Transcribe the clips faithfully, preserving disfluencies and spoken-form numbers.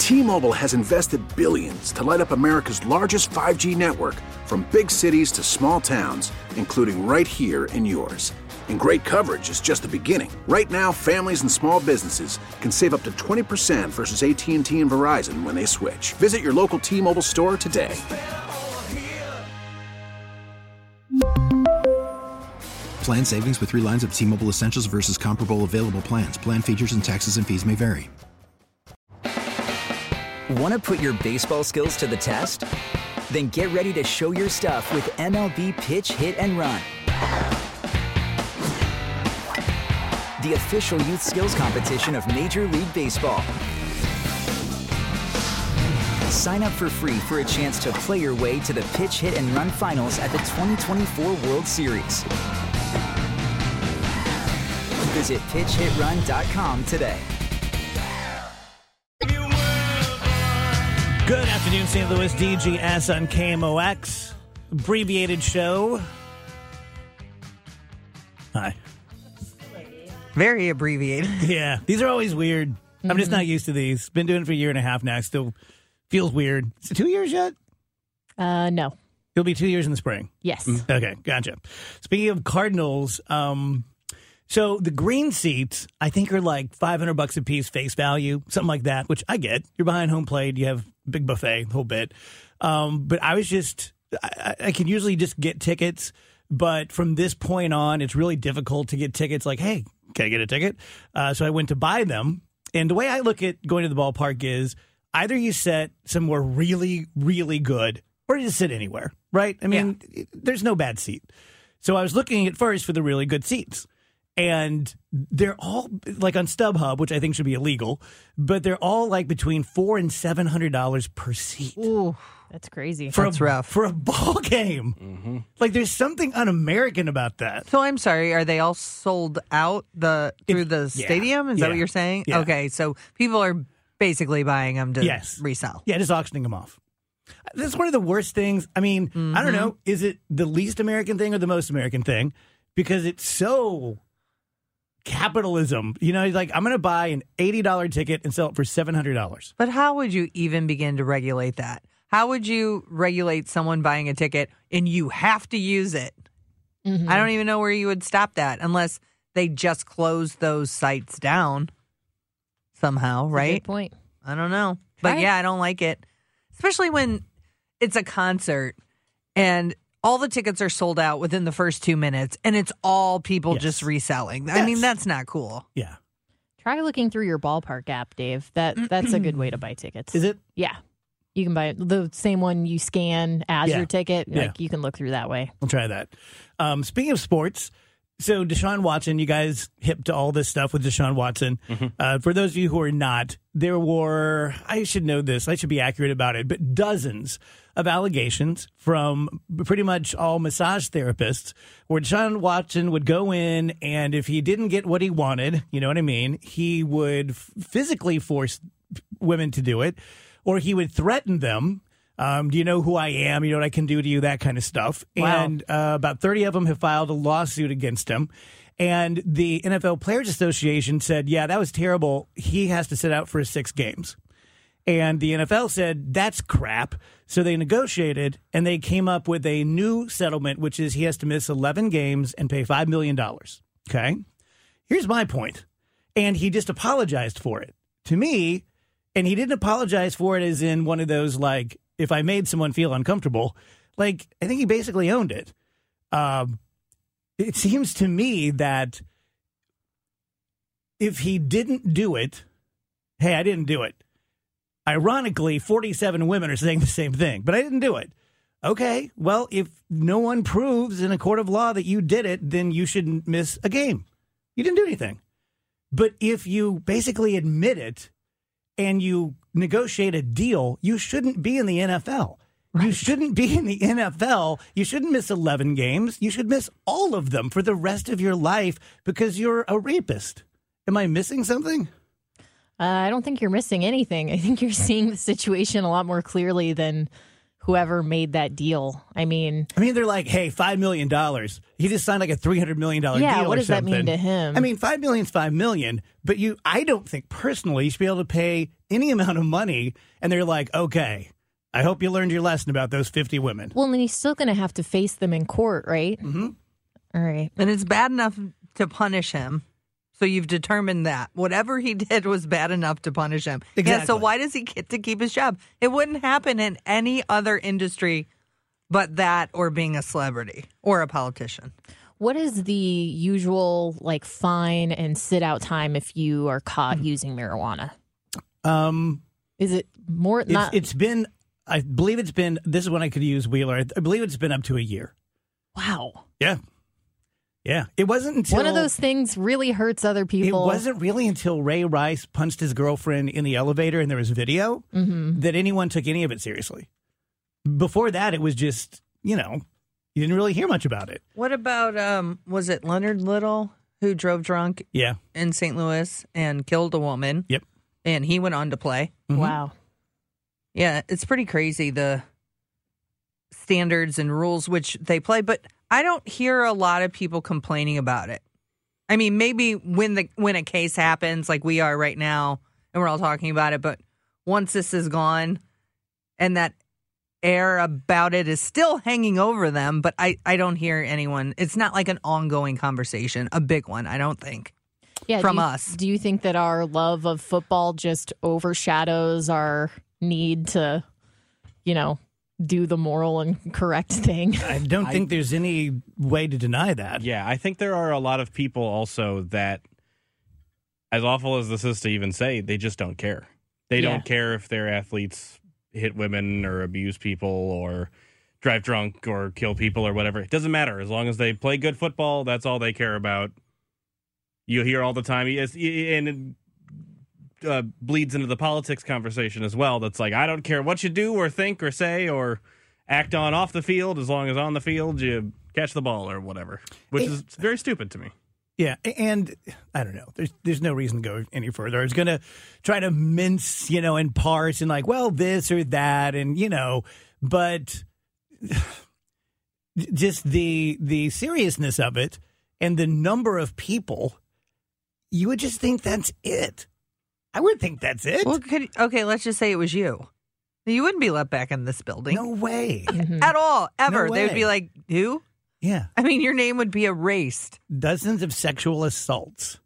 T-Mobile has invested billions to light up America's largest five G network, from big cities to small towns, including right here in yours. And great coverage is just the beginning. Right now, families and small businesses can save up to twenty percent versus A T and T and Verizon when they switch. Visit your local T-Mobile store today. Plan savings with three lines of T-Mobile Essentials versus comparable available plans. Plan features and taxes and fees may vary. Want to put your baseball skills to the test? Then get ready to show your stuff with M L B Pitch, Hit, and Run. The official youth skills competition of Major League Baseball. Sign up for free for a chance to play your way to the Pitch, Hit, and Run finals at the twenty twenty-four World Series. Visit pitch hit run dot com today. Good afternoon, Saint Louis. D G S on K M O X. Abbreviated show. Hi. Very abbreviated. Yeah, these are always weird. Mm-hmm. I'm just not used to these. Been doing it for a year and a half now. Still feels weird. Is it two years yet? Uh, no. It'll be two years in the spring. Yes. Okay, gotcha. Speaking of Cardinals, um, so the green seats, I think, are like five hundred bucks a piece face value, something like that, which I get. You're behind home plate. You have big buffet, the whole bit. Um, but I was just, I, I can usually just get tickets. But from this point on, it's really difficult to get tickets. Like, hey, can I get a ticket? Uh, so I went to buy them. And the way I look at going to the ballpark is either you sit somewhere really, really good, or you just sit anywhere, right? I mean, yeah. There's no bad seat. So I was looking at first for the really good seats. And they're all like on StubHub, which I think should be illegal, but they're all like between four and seven hundred dollars per seat. Ooh, that's crazy. For that's a, rough for a ball game. Mm-hmm. Like, there's something un-American about that. So I'm sorry, are they all sold out the through it, the yeah. stadium? Is yeah. that what you're saying? Yeah. Okay, so people are basically buying them to yes. resell. Yeah, just auctioning them off. That's one of the worst things. I mean, mm-hmm. I don't know. Is it the least American thing or the most American thing? Because it's so capitalism. You know, like, I'm going to buy an eighty dollars ticket and sell it for seven hundred dollars. But how would you even begin to regulate that? How would you regulate someone buying a ticket and you have to use it? Mm-hmm. I don't even know where you would stop that unless they just close those sites down somehow, That's right? A good point. I don't know. Try But it. yeah, I don't like it. Especially when it's a concert and all the tickets are sold out within the first two minutes and it's all people yes. just reselling. Yes. I mean, that's not cool. Yeah. Try looking through your ballpark app, Dave. That That's a good way to buy tickets. Is it? Yeah. You can buy the same one you scan as yeah. your ticket. Yeah. Like, you can look through that way. I'll try that. Um, speaking of sports, so Deshaun Watson, you guys hip to all this stuff with Deshaun Watson. Mm-hmm. Uh, for those of you who are not, there were, I should know this, I should be accurate about it, but dozens of allegations from pretty much all massage therapists where Deshaun Watson would go in, and if he didn't get what he wanted, you know what I mean, he would physically force women to do it, or he would threaten them. Um, do you know who I am? You know what I can do to you? That kind of stuff. Wow. And uh, about thirty of them have filed a lawsuit against him. And the N F L Players Association said, yeah, that was terrible. He has to sit out for six games. And the N F L said, that's crap. So they negotiated, and they came up with a new settlement, which is he has to miss eleven games and pay five million dollars. Okay? Here's my point. And he just apologized for it. To me, and he didn't apologize for it as in one of those, like, if I made someone feel uncomfortable. Like, I think he basically owned it. Um, it seems to me that if he didn't do it, hey, I didn't do it. Ironically, forty-seven women are saying the same thing, but I didn't do it. Okay, well, if no one proves in a court of law that you did it, then you shouldn't miss a game. You didn't do anything. But if you basically admit it and you negotiate a deal, you shouldn't be in the N F L. Right. You shouldn't be in the N F L. You shouldn't miss eleven games. You should miss all of them for the rest of your life because you're a rapist. Am I missing something? Uh, I don't think you're missing anything. I think you're seeing the situation a lot more clearly than whoever made that deal. I mean, I mean, they're like, hey, five million dollars. He just signed like a three hundred million dollars yeah, deal what or does that something. mean to him? I mean, five million is five million, but you, I don't think personally you should be able to pay any amount of money. And they're like, okay, I hope you learned your lesson about those fifty women. well, then he's still going to have to face them in court, right? Mm-hmm. All right. And it's bad enough to punish him. So you've determined that whatever he did was bad enough to punish him. Exactly. Yeah, so why does he get to keep his job? It wouldn't happen in any other industry but that, or being a celebrity or a politician. What is the usual like fine and sit out time if you are caught using marijuana? Um, Is it more? it's, Not it's been, I believe it's been, this is when I could use Wheeler. I, I believe it's been up to a year. wow. Yeah. Yeah. It wasn't until. One of those things really hurts other people. It wasn't really until Ray Rice punched his girlfriend in the elevator and there was video Mm-hmm. that anyone took any of it seriously. Before that, it was just, you know, you didn't really hear much about it. What about, um, was it Leonard Little who drove drunk Yeah. in Saint Louis and killed a woman? Yep. And he went on to play. Mhm. Wow. Yeah, it's pretty crazy, the standards and rules which they play, but I don't hear a lot of people complaining about it. I mean, maybe when the when a case happens like we are right now and we're all talking about it, but once this is gone and that air about it is still hanging over them, but I, I don't hear anyone. It's not like an ongoing conversation, a big one, I don't think. Yeah, From do you, us. Do you think that our love of football just overshadows our need to, you know, do the moral and correct thing? I don't I- think there's any way to deny that. Yeah, I think there are a lot of people also that, as awful as this is to even say, they just don't care. They Yeah. don't care if their athletes hit women or abuse people or drive drunk or kill people or whatever. It doesn't matter. As long as they play good football, that's all they care about. You hear all the time, it's- and it uh, bleeds into the politics conversation as well. That's like, I don't care what you do or think or say or act on off the field, as long as on the field you catch the ball or whatever, which It- is very stupid to me. Yeah, and I don't know. There's there's no reason to go any further. It's going to try to mince, you know, and parse and like, well, this or that, and you know, but just the the seriousness of it and the number of people, you would just think that's it. I would think that's it. Well, could, okay, let's just say it was you. You wouldn't be let back in this building. No way. At all, ever. No They would be way. like, who? Yeah, I mean, your name would be erased. dozens of sexual assaults.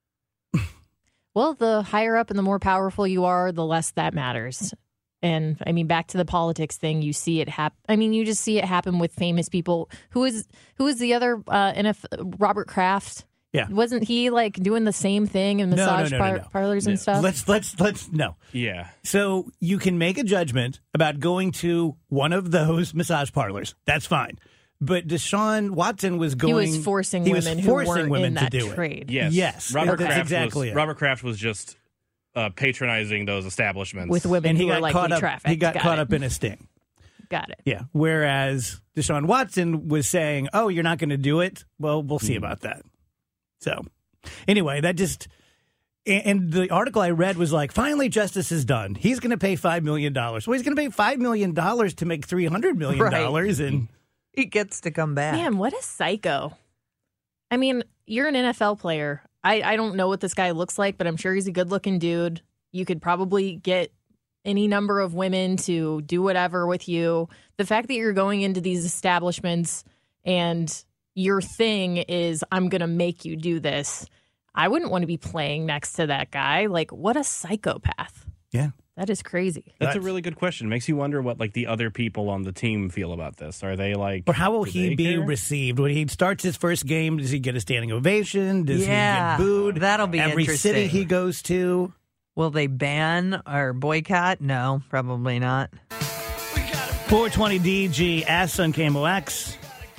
Well, the higher up and the more powerful you are, the less that matters. And I mean, back to the politics thing, you see it happen. I mean, you just see it happen with famous people. Who is who is the other uh, N F Robert Kraft? Yeah. Wasn't he like doing the same thing in No, no, massage no, no, par- no. parlors and No. stuff? Let's let's let's no. Yeah. So you can make a judgment about going to one of those massage parlors. That's fine. But Deshaun Watson was he going. was forcing he was women forcing who weren't women in that to do trade. it. Yes. Yes, Robert that's Kraft exactly was, it. Robert Kraft was just uh, patronizing those establishments. With women And he who got were caught likely up. trafficked. He got, got caught it. up in a sting. Got it. Yeah. Whereas Deshaun Watson was saying, "Oh, you're not going to do it. Well, we'll see about that." So, anyway, that just. And the article I read was like, finally, justice is done. He's going to pay five million dollars. Well, he's going to pay five million dollars to make three hundred million dollars. Right. And He gets to come back. Man, what a psycho. I mean, you're an N F L player. I, I don't know what this guy looks like, but I'm sure he's a good looking dude. You could probably get any number of women to do whatever with you. The fact that you're going into these establishments and your thing is, I'm going to make you do this. I wouldn't want to be playing next to that guy. Like, what a psychopath. yeah. That is crazy. That's a Right. really good question. Makes you wonder what like the other people on the team feel about this. Are they like, Or how will do he they be care? received when he starts his first game? Does he get a standing ovation? Does Yeah, he get booed? that'll be Every city interesting. he goes to. Will they ban or boycott? No, probably not. four twenty D G asks on K M O X.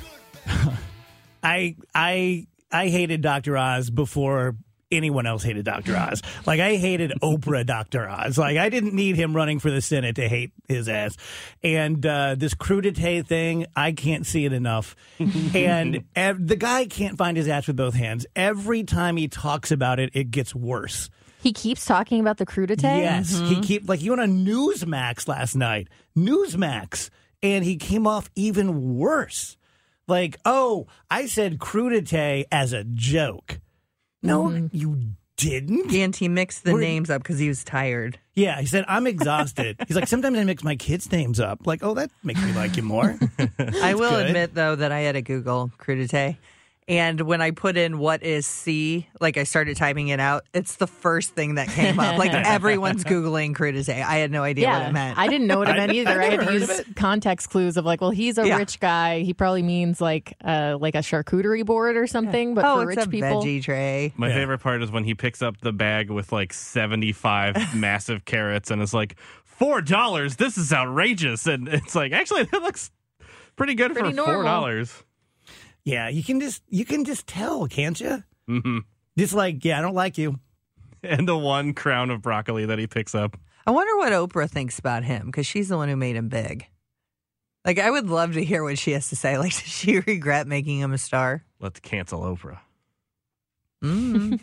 I I I hated Doctor Oz before anyone else hated Doctor Oz. Like, I hated Oprah Doctor Oz. Like, I didn't need him running for the Senate to hate his ass. And uh, this crudité thing, I can't see it enough. And ev- the guy can't find his ass with both hands. Every time he talks about it, it gets worse. He keeps talking about the crudité? Yes, he keep like he went on Newsmax last night. Newsmax, and he came off even worse. Like, oh, I said crudité as a joke. No, mm-hmm. you didn't. And he mixed the We're, names up because he was tired. Yeah, he said, I'm exhausted. He's like, sometimes I mix my kids' names up. Like, oh, that makes me like you more. I will good. admit, though, that I had to Google crudité. And when I put in what is C, like I started typing it out, it's the first thing that came up. Like everyone's Googling crudité. I had no idea yeah, what it meant. I didn't know what it meant either. I, I had to use it. context clues of like, well, he's a yeah. rich guy. He probably means like uh, like a charcuterie board or something, but oh, for it's rich a people. veggie tray. My Yeah. favorite part is when he picks up the bag with like seventy-five massive carrots and is like, four dollars? This is outrageous. And it's like, actually, that looks pretty good Pretty for normal. four dollars. Yeah, you can just you can just tell, can't you? Mm-hmm. Just like, yeah, I don't like you. And the one crown of broccoli that he picks up. I wonder what Oprah thinks about him because she's the one who made him big. Like, I would love to hear what she has to say. Like, does she regret making him a star? Let's cancel Oprah. Mm.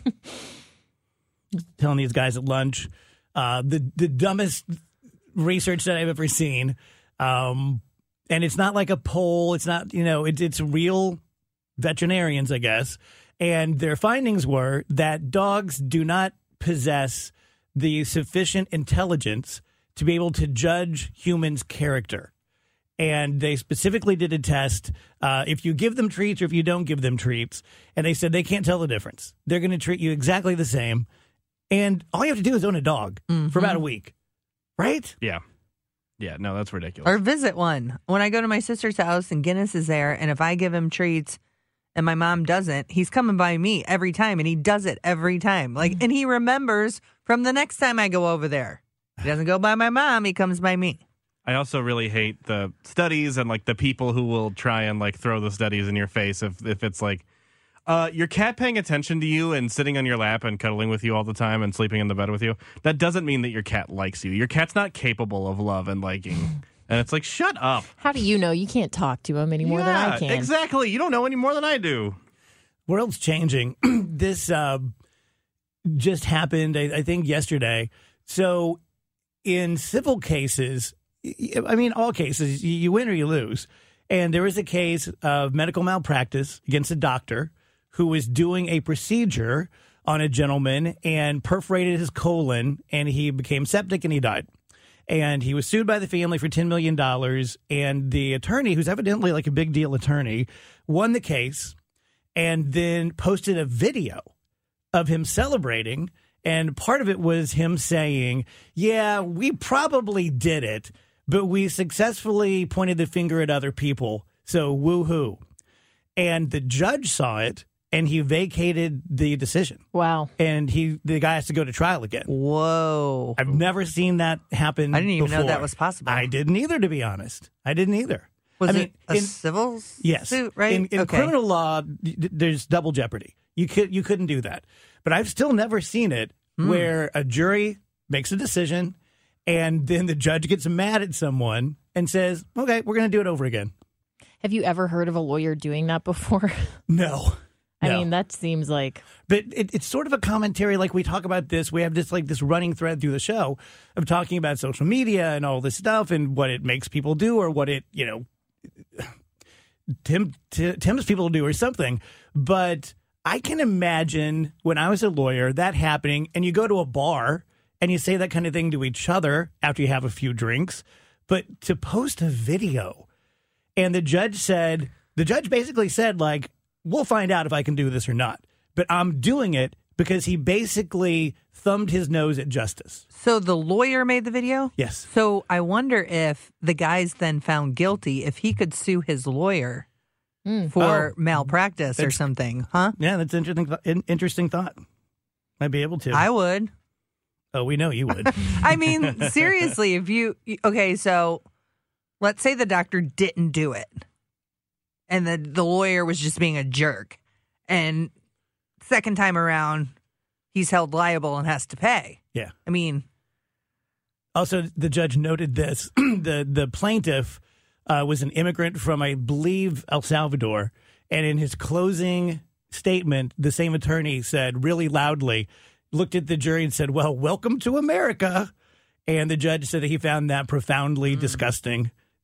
Telling these guys at lunch, uh, the the dumbest research that I've ever seen, um, and it's not like a poll. It's not, you know, it's it's real veterinarians, I guess, and their findings were that dogs do not possess the sufficient intelligence to be able to judge humans' character. And they specifically did a test uh, if you give them treats or if you don't give them treats. And they said they can't tell the difference. They're going to treat you exactly the same. And all you have to do is own a dog mm-hmm. for about a week. Right? Yeah. Yeah, no, that's ridiculous. Or visit one. When I go to my sister's house and Guinness is there, and if I give him treats and my mom doesn't, he's coming by me every time, and he does it every time. Like, and he remembers from the next time I go over there. He doesn't go by my mom, he comes by me. I also really hate the studies and like the people who will try and like throw the studies in your face if if it's like uh, your cat paying attention to you and sitting on your lap and cuddling with you all the time and sleeping in the bed with you. That doesn't mean that your cat likes you. Your cat's not capable of love and liking. And it's like, shut up. How do you know? You can't talk to him any more yeah, than I can. Exactly. You don't know any more than I do. World's changing. This uh, just happened, I, I think, yesterday. So in civil cases, I mean, all cases, you win or you lose. And there was a case of medical malpractice against a doctor who was doing a procedure on a gentleman and perforated his colon, and he became septic and he died. And he was sued by the family for ten million dollars. And the attorney, who's evidently like a big deal attorney, won the case and then posted a video of him celebrating. And part of it was him saying, yeah, we probably did it, but we successfully pointed the finger at other people. So woo-hoo. And the judge saw it, and he vacated the decision. Wow. And he, the guy has to go to trial again. Whoa. I've never seen that happen I didn't even before. know that was possible. I didn't either, to be honest. I didn't either. Was I it mean, a in, civil yes. suit, right? In, in okay. criminal law, d- there's double jeopardy. You could you couldn't do that. But I've still never seen it mm. where a jury makes a decision and then the judge gets mad at someone and says, okay, we're going to do it over again. Have you ever heard of a lawyer doing that before? No. I no. mean, that seems like... But it, it's sort of a commentary, like we talk about this. We have this like this running thread through the show of talking about social media and all this stuff and what it makes people do or what it, you know, Tim, t- Tim's people do or something. But I can imagine when I was a lawyer that happening and you go to a bar and you say that kind of thing to each other after you have a few drinks. But to post a video and the judge said, the judge basically said, like, we'll find out if I can do this or not. But I'm doing it because he basically thumbed his nose at justice. So the lawyer made the video? Yes. So I wonder if the guy's then found guilty, if he could sue his lawyer mm. for oh, malpractice or something, huh? Yeah, that's an interesting, th- interesting thought. I'd be able to. I would. Oh, we know you would. I mean, seriously, if you... Okay, so let's say the doctor didn't do it. And the, the lawyer was just being a jerk. And second time around, he's held liable and has to pay. Yeah. I mean. Also, the judge noted this. the The plaintiff uh, was an immigrant from, I believe, El Salvador. And in his closing statement, the same attorney said really loudly, looked at the jury and said, well, welcome to America. And the judge said that he found that profoundly mm. disgusting.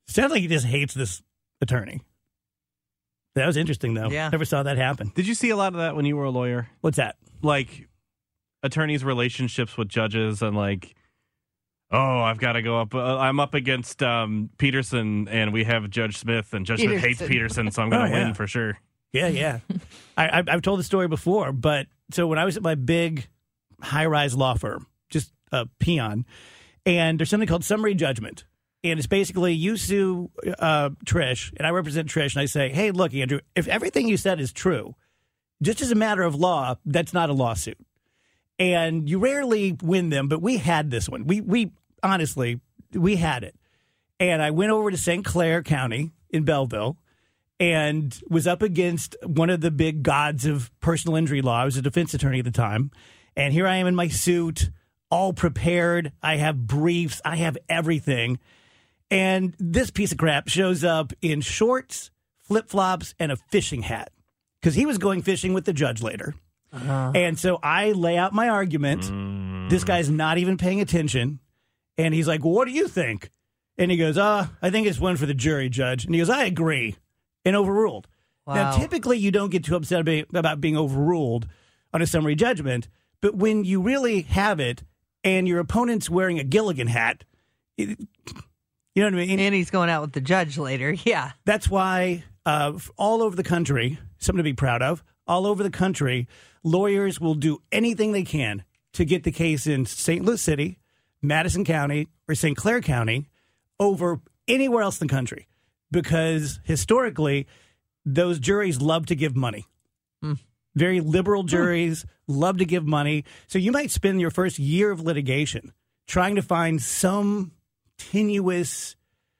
Sounds like he just hates this attorney. That was interesting, though. Yeah. Never saw that happen. Did you see a lot of that when you were a lawyer? What's that? Like attorneys' relationships with judges and like, oh, I've got to go up. Uh, I'm up against um, Peterson, and we have Judge Smith, and Judge Smith hates Peterson, so I'm going to Oh, yeah. win for sure. Yeah, yeah. I, I, I've told the story before, but so when I was at my big high-rise law firm, just a peon, and there's something called summary judgment. And it's basically you sue uh, Trish, and I represent Trish, and I say, hey, look, Andrew, if everything you said is true, just as a matter of law, that's not a lawsuit. And you rarely win them, but we had this one. We, we honestly, we had it. And I went over to Saint Clair County in Belleville and was up against one of the big gods of personal injury law. I was a defense attorney at the time. And here I am in my suit, all prepared. I have briefs. I have everything. And this piece of crap shows up in shorts, flip-flops, and a fishing hat because he was going fishing with the judge later. Uh-huh. And so I lay out my argument. Mm. This guy's not even paying attention. And he's like, well, what do you think? And he goes, uh, I think it's one for the jury, Judge. And he goes, I agree. And overruled. Wow. Now, typically you don't get too upset about being overruled on a summary judgment. But when you really have it and your opponent's wearing a Gilligan hat, it, you know what I mean? And he's going out with the judge later. Yeah. That's why uh, all over the country, something to be proud of, all over the country, lawyers will do anything they can to get the case in Saint Louis City, Madison County, or Saint Clair County over anywhere else in the country. Because historically, those juries love to give money. Mm. Very liberal juries mm. love to give money. So you might spend your first year of litigation trying to find some tenuous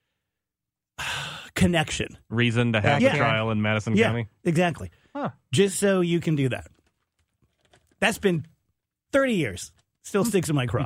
connection. Reason to have yeah. a trial in Madison yeah, County? Exactly. Huh. Just so you can do that. That's been thirty years. Still sticks in my craw.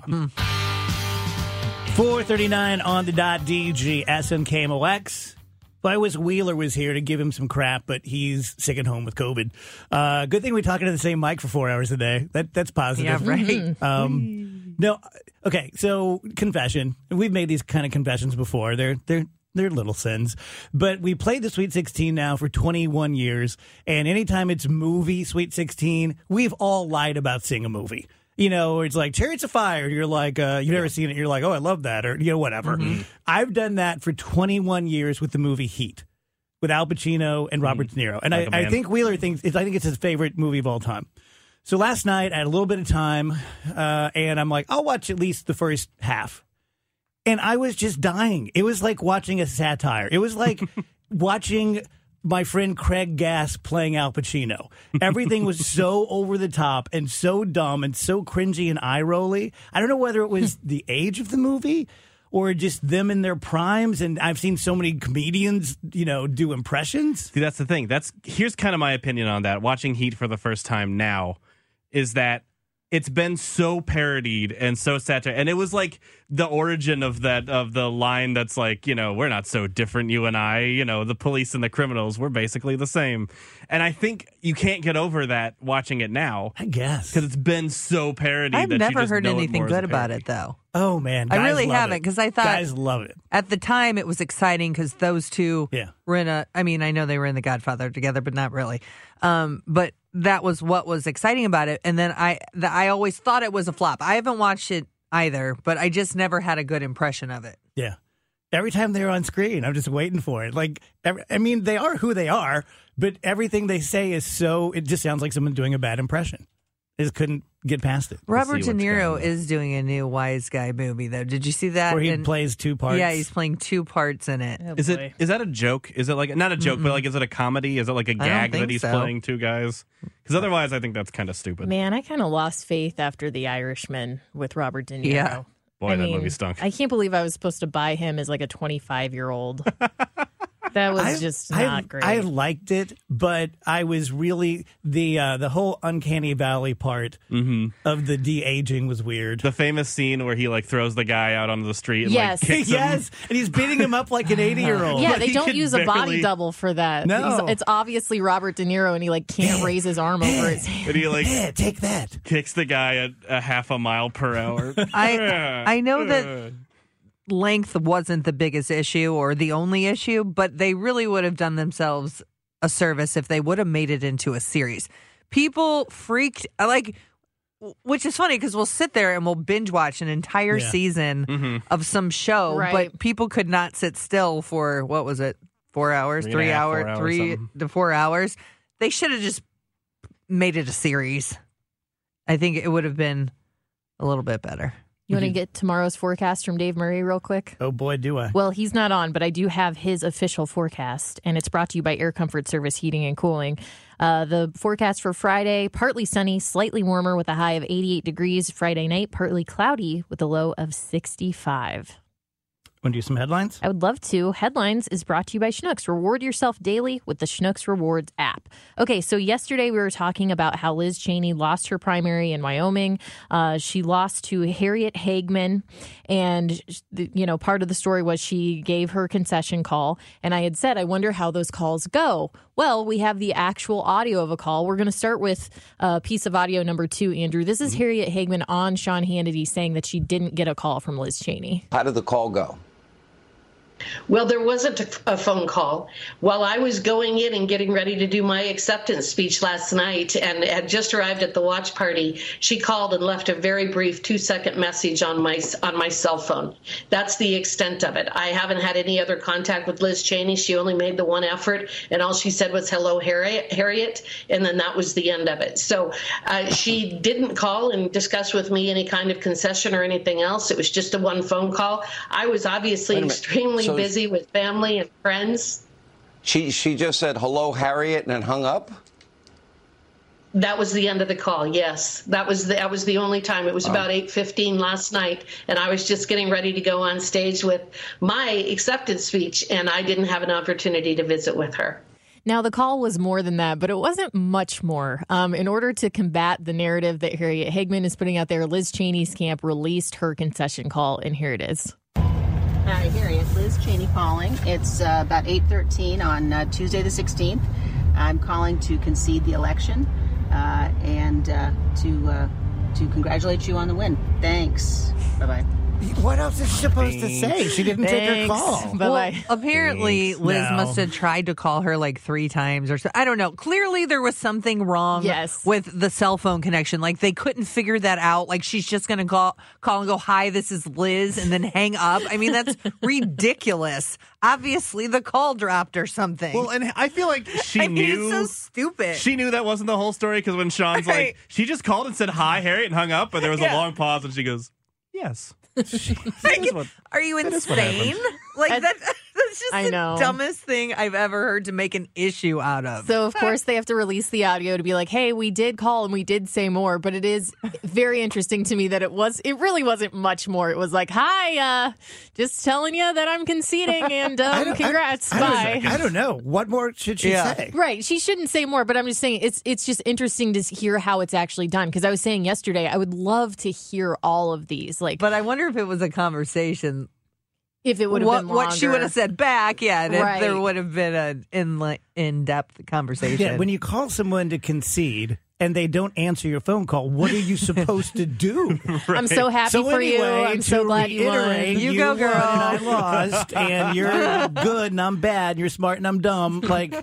four thirty-nine on the dot, D G S N K M O X. If I wish Wheeler was here to give him some crap, but he's sick at home with COVID. Uh, good thing we're talking to the same mic for four hours a day. That That's positive. Yeah, right. Um, no, okay, so confession. We've made these kind of confessions before. They're they're they're little sins. But we played the Sweet sixteen now for twenty-one years, and anytime it's movie Sweet sixteen, we've all lied about seeing a movie. You know, it's like Chariots of Fire. You're like, uh, you've never seen it. You're like, oh, I love that. Or, you know, whatever. Mm-hmm. I've done that for twenty-one years with the movie Heat with Al Pacino and Robert mm-hmm. De Niro. And like I, I think Wheeler thinks, I think it's his favorite movie of all time. So last night I had a little bit of time uh, and I'm like, I'll watch at least the first half. And I was just dying. It was like watching a satire. It was like watching my friend Craig Gass playing Al Pacino. Everything was so over the top and so dumb and so cringy and eye-rolly. I don't know whether it was the age of the movie or just them in their primes. And I've seen so many comedians, you know, do impressions. See, that's the thing. That's here's kind of my opinion on that. Watching Heat for the first time now is that it's been so parodied and so satire. And it was like the origin of that, of the line that's like, you know, we're not so different, you and I, you know, the police and the criminals, we're basically the same. And I think you can't get over that watching it now. I guess. Because it's been so parodied. I've that never you just heard know anything it good about it, though. Oh, man. I really love haven't, because I thought guys love it. At the time, it was exciting because those two yeah. were in a. I mean, I know they were in The Godfather together, but not really. Um, but that was what was exciting about it. And then I, the, I always thought it was a flop. I haven't watched it either, but I just never had a good impression of it. Yeah. Every time they're on screen, I'm just waiting for it. Like, every, I mean, they are who they are, but everything they say is so. It just sounds like someone doing a bad impression. I just couldn't get past it. Robert De Niro is doing a new Wise Guy movie, though. Did you see that? Where he and, plays two parts? Yeah, he's playing two parts in it. Oh, is boy. it is that a joke? Is it like, not a joke, Mm-mm. but like, is it a comedy? Is it like a gag that he's so. playing two guys? Because otherwise, I think that's kind of stupid. Man, I kind of lost faith after The Irishman with Robert De Niro. Yeah. Boy, I that mean, movie stunk. I can't believe I was supposed to buy him as like a twenty-five-year-old. That was I, just I, not great. I liked it, but I was really the uh, the whole Uncanny Valley part mm-hmm. of the de-aging was weird. The famous scene where he like throws the guy out onto the street and Yes. like kicks him. Yes, and he's beating him up like an eighty-year-old. yeah, Like, they he don't could use a body barely- double for that. No. He's- it's obviously Robert De Niro, and he like can't raise his arm over his head. And he like Yeah, take that. kicks the guy at a half a mile per hour. I I know that length wasn't the biggest issue or the only issue, but they really would have done themselves a service if they would have made it into a series. People freaked, like, which is funny because we'll sit there and we'll binge watch an entire Yeah. season Mm-hmm. of some show, Right. but people could not sit still for, what was it, four hours, Three three, and a half, hours, four hours, three something. to four hours. They should have just made it a series. I think it would have been a little bit better. You want to get tomorrow's forecast from Dave Murray real quick? Oh, boy, do I. Well, he's not on, but I do have his official forecast, and it's brought to you by Air Comfort Service Heating and Cooling. Uh, the forecast for Friday, partly sunny, slightly warmer with a high of eighty-eight degrees. Friday night, partly cloudy with a low of sixty-five. Want to do some headlines? I would love to. Headlines is brought to you by Schnucks. Reward yourself daily with the Schnucks Rewards app. Okay, so yesterday we were talking about how Liz Cheney lost her primary in Wyoming. Uh, she lost to Harriet Hagman, and you know, part of the story was she gave her concession call. And I had said, I wonder how those calls go. Well, we have the actual audio of a call. We're going to start with a piece of audio number two, Andrew. This is Harriet Hagman on Sean Hannity saying that she didn't get a call from Liz Cheney. How did the call go? Well, there wasn't a, a phone call. While I was going in and getting ready to do my acceptance speech last night and had just arrived at the watch party, she called and left a very brief two-second message on my on my cell phone. That's the extent of it. I haven't had any other contact with Liz Cheney. She only made the one effort, and all she said was, hello, Harriet, Harriet, and then that was the end of it. So uh, she didn't call and discuss with me any kind of concession or anything else. It was just a one phone call. I was obviously extremely So- busy with family and friends. She she just said, hello, Harriet, and then hung up? That was the end of the call. Yes, that was the, that was the only time. It was about eight fifteen last night, and I was just getting ready to go on stage with my acceptance speech, and I didn't have an opportunity to visit with her. Now, the call was more than that, but it wasn't much more. Um, in order to combat the narrative that Harriet Hagman is putting out there, Liz Cheney's camp released her concession call, and here it is. Hi, Harriet. Liz Cheney calling. It's uh, about eight thirteen on uh, Tuesday the sixteenth. I'm calling to concede the election uh, and uh, to uh, to congratulate you on the win. Thanks. Bye-bye. What else is she supposed to say? She didn't take her Thanks. call. Bye-bye. Well, apparently, Thanks. Liz No. must have tried to call her like three times or so. I don't know. Clearly, there was something wrong Yes. with the cell phone connection. Like, they couldn't figure that out. Like, she's just going to call, call and go, hi, this is Liz, and then hang up. I mean, that's ridiculous. Obviously, the call dropped or something. Well, and I feel like she I mean, knew. it's so stupid. She knew that wasn't the whole story because when Sean's Right. like, she just called and said hi, Harriet, and hung up, but there was Yeah. a long pause, and she goes, yes. Like, is what- are you that is what insane? Like, that, that's just I the know. dumbest thing I've ever heard to make an issue out of. So, of course, they have to release the audio to be like, hey, we did call and we did say more. But it is very interesting to me that it was, it really wasn't much more. It was like, hi, uh, just telling you that I'm conceding and I um, don't- congrats. I, Bye. I don't, I don't know. What more should she Yeah. say? Right. She shouldn't say more, but I'm just saying it's it's just interesting to hear how it's actually done. Because I was saying yesterday, I would love to hear all of these. Like, But I wonder if it was a conversation. if it would have What, been what she longer. would have said back, yeah, and Right. if there would have been an in in depth conversation. Yeah, when you call someone to concede and they don't answer your phone call, what are you supposed to do? I'm so happy So for you. anyway, I'm so to glad you won. reiterate, You you go, won girl. and I lost, and you're good and I'm bad, and you're smart and I'm dumb. Like,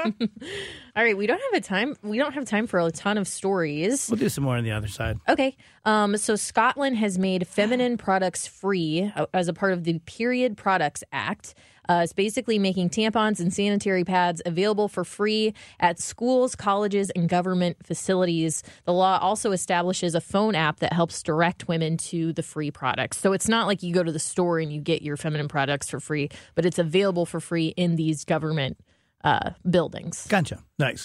All right, we don't have a time. We don't have time for a ton of stories. we'll do some more on the other side. Okay. Um, so Scotland has made feminine products free uh, as a part of the Period Products Act. Uh, it's basically making tampons and sanitary pads available for free at schools, colleges, and government facilities. The law also establishes a phone app that helps direct women to the free products. So it's not like you go to the store and you get your feminine products for free, but it's available for free in these government uh, buildings. Gotcha. Nice.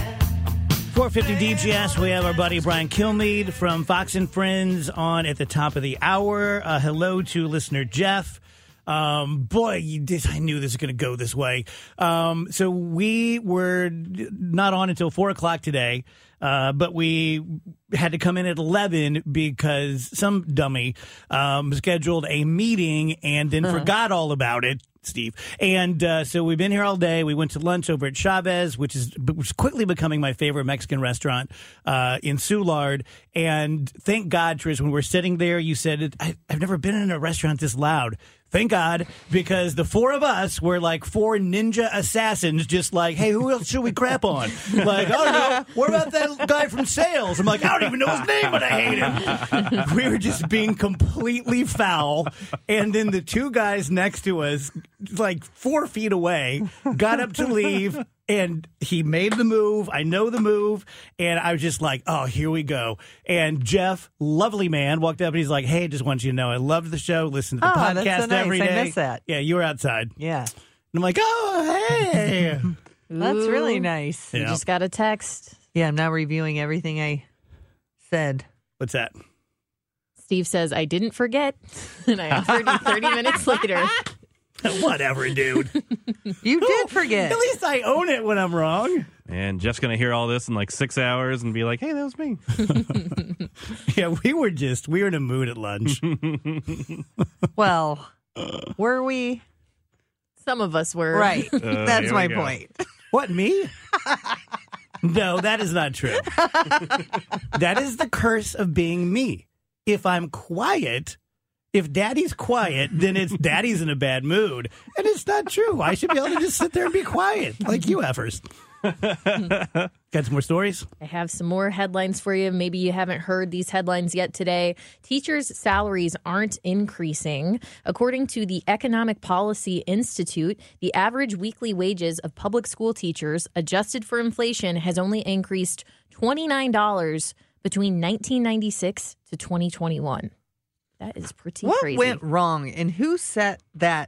four fifty D G S, we have our buddy Brian Kilmeade from Fox and Friends on at the top of the hour. Uh, hello to listener Jeff. Um, boy, you did, I knew this was going to go this way. Um, so we were not on until four o'clock today. Uh, but we had to come in at eleven because some dummy um, scheduled a meeting and then uh-huh. forgot all about it, Steve. And uh, so we've been here all day. We went to lunch over at Chavez, which is, which is quickly becoming my favorite Mexican restaurant uh, in Soulard. And thank God, Trish, when we're sitting there, you said, I, I've never been in a restaurant this loud. Thank God, because the four of us were like four ninja assassins, just like, hey, who else should we crap on? Like, oh, no, what about that guy from sales? I'm like, I don't even know his name, but I hate him. We were just being completely foul. And then the two guys next to us, like four feet away, got up to leave. And he made the move. I know the move. And I was just like, oh, here we go. And Jeff, lovely man, walked up and he's like, hey, just want you to know, I love the show. Listen to the oh, podcast that's so nice. every day. I miss that. Yeah, you were outside. Yeah. And I'm like, oh, hey. That's really nice. You Yeah. just got a text. Yeah, I'm now reviewing everything I said. What's that? Steve says, I didn't forget. And I answered you thirty minutes later. Whatever, dude. You did forget. At least I own it when I'm wrong. And Jeff's going to hear all this in like six hours and be like, hey, that was me. Yeah, we were just, we were in a mood at lunch. Well, were we? Some of us were. Right. Uh, That's here my we go. point. What, me? No, that is not true. That is the curse of being me. If I'm quiet, if daddy's quiet, then it's daddy's in a bad mood. And it's not true. I should be able to just sit there and be quiet, like you effers. Got some more stories? I have some more headlines for you. Maybe you haven't heard these headlines yet today. Teachers' salaries aren't increasing. According to the Economic Policy Institute, the average weekly wages of public school teachers, adjusted for inflation, has only increased twenty-nine dollars between nineteen ninety-six to twenty twenty-one. That is pretty what crazy. What went wrong, and who set that?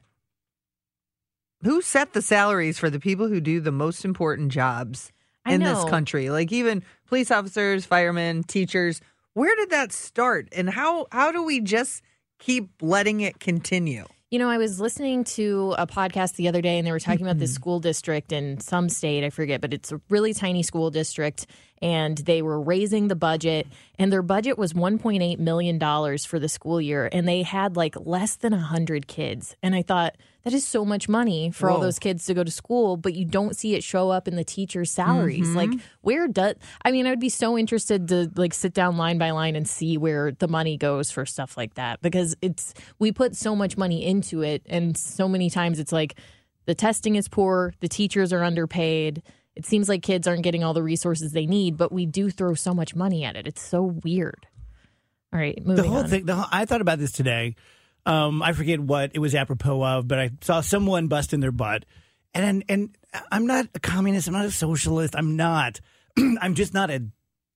Who set the salaries for the people who do the most important jobs I in know. this country? Like even police officers, firemen, teachers. Where did that start, and how how do we just keep letting it continue? You know, I was listening to a podcast the other day, and they were talking about this school district in some state, I forget, but it's a really tiny school district, and they were raising the budget, and their budget was one point eight million dollars for the school year, and they had like less than one hundred kids. And I thought, that is so much money for Whoa. all those kids to go to school, but you don't see it show up in the teachers' salaries. Mm-hmm. Like, where does, I mean, I would be so interested to like sit down line by line and see where the money goes for stuff like that, because it's, we put so much money into it, and so many times it's like the testing is poor, the teachers are underpaid. It seems like kids aren't getting all the resources they need, but we do throw so much money at it. It's so weird. All right, moving The whole on. thing, the whole, I thought about this today. Um, I forget what it was apropos of, but I saw someone busting their butt. And and I'm not a communist. I'm not a socialist. I'm not. I'm just not a.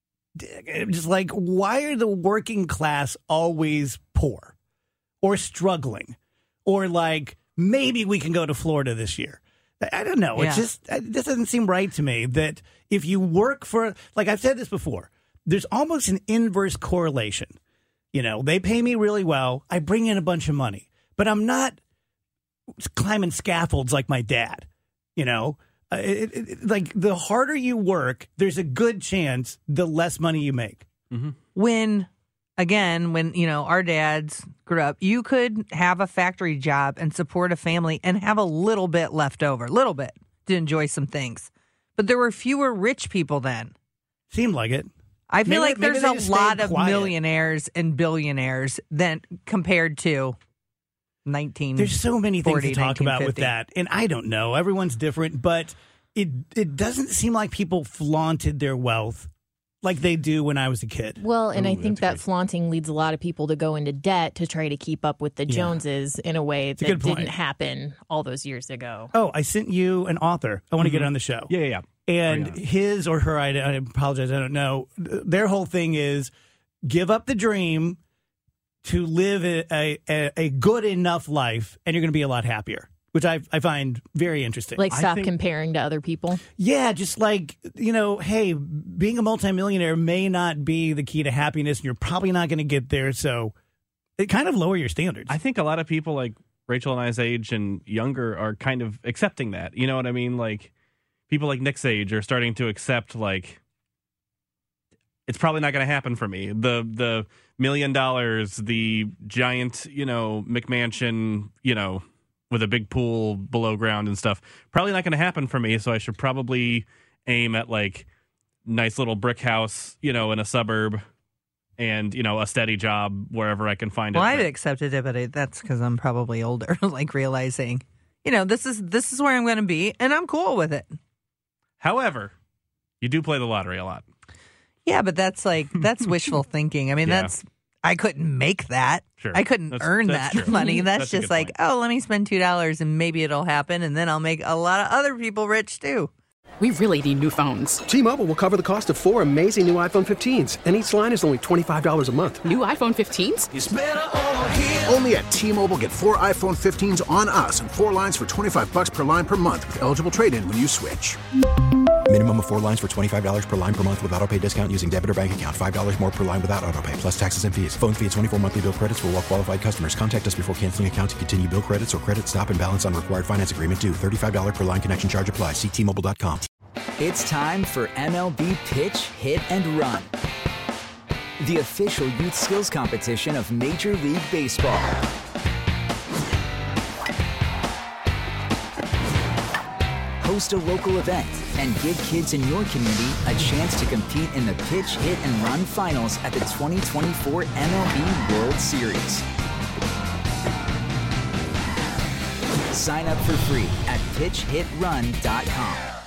I'm just like, why are the working class always poor or struggling? Or like, maybe we can go to Florida this year. I don't know. Yeah. It's just, this doesn't seem right to me that if you work for, like I've said this before, there's almost an inverse correlation. You know, they pay me really well. I bring in a bunch of money, but I'm not climbing scaffolds like my dad. You know, uh, it, it, like the harder you work, there's a good chance the less money you make. Mm-hmm. When, again, when, you know, our dads grew up, you could have a factory job and support a family and have a little bit left over, little bit to enjoy some things. But there were fewer rich people then. Seemed like it. I feel Maybe- like maybe there's they a just lot stayed of quiet. millionaires and billionaires than compared to nineteen. There's so many things to forty, talk about with nineteen fifty. that. And I don't know. Everyone's different, but it it doesn't seem like people flaunted their wealth like they do when I was a kid. Well, and I Ooh, think that's that flaunting leads a lot of people to go into debt to try to keep up with the Yeah. Joneses in a way a that good point. didn't happen all those years ago. Oh, I sent you an author. I want to get on the show. Yeah, yeah, yeah. And Bring it on. his or her, I, I apologize, I don't know. Their whole thing is give up the dream to live a, a, a good enough life, and you're going to be a lot happier, which I, I find very interesting. Like, I stop think- comparing to other people. Yeah, just like, you know, hey, being a multimillionaire may not be the key to happiness, and you're probably not going to get there. So it kind of lower your standards. I think a lot of people like Rachel and I's age and younger are kind of accepting that. You know what I mean? Like people like Nick's age are starting to accept like it's probably not going to happen for me. The the million dollars, the giant, you know, McMansion, you know, with a big pool below ground and stuff, probably not going to happen for me. So I should probably aim at like nice little brick house, you know, in a suburb, and, you know, a steady job wherever I can find well, it. Well, I've accepted it, but it, that's because I'm probably older, like realizing, you know, this is this is where I'm going to be, and I'm cool with it. However, you do play the lottery a lot. Yeah, but that's like, that's wishful thinking. I mean, Yeah. that's, I couldn't make that. Sure. I couldn't That's- earn that's that true. money. That's, That's a just good like, point. oh, let me spend two dollars and maybe it'll happen, and then I'll make a lot of other people rich too. We really need new phones. T-Mobile will cover the cost of four amazing new iPhone fifteens, and each line is only twenty-five dollars a month. New iPhone fifteens? It's better over here. Only at T-Mobile, get four iPhone fifteens on us and four lines for twenty-five bucks per line per month with eligible trade-in when you switch. Minimum of four lines for twenty-five dollars per line per month with autopay discount using debit or bank account. five dollars more per line without autopay, plus taxes and fees. Phone fee at twenty-four monthly bill credits for well-qualified customers. Contact us before canceling account to continue bill credits or credit stop and balance on required finance agreement due. thirty-five dollars per line connection charge applies. See T Mobile dot com. It's time for M L B Pitch, Hit, and Run, the official youth skills competition of Major League Baseball. Host a local event and give kids in your community a chance to compete in the Pitch, Hit, and Run finals at the twenty twenty-four M L B World Series. Sign up for free at pitch hit run dot com.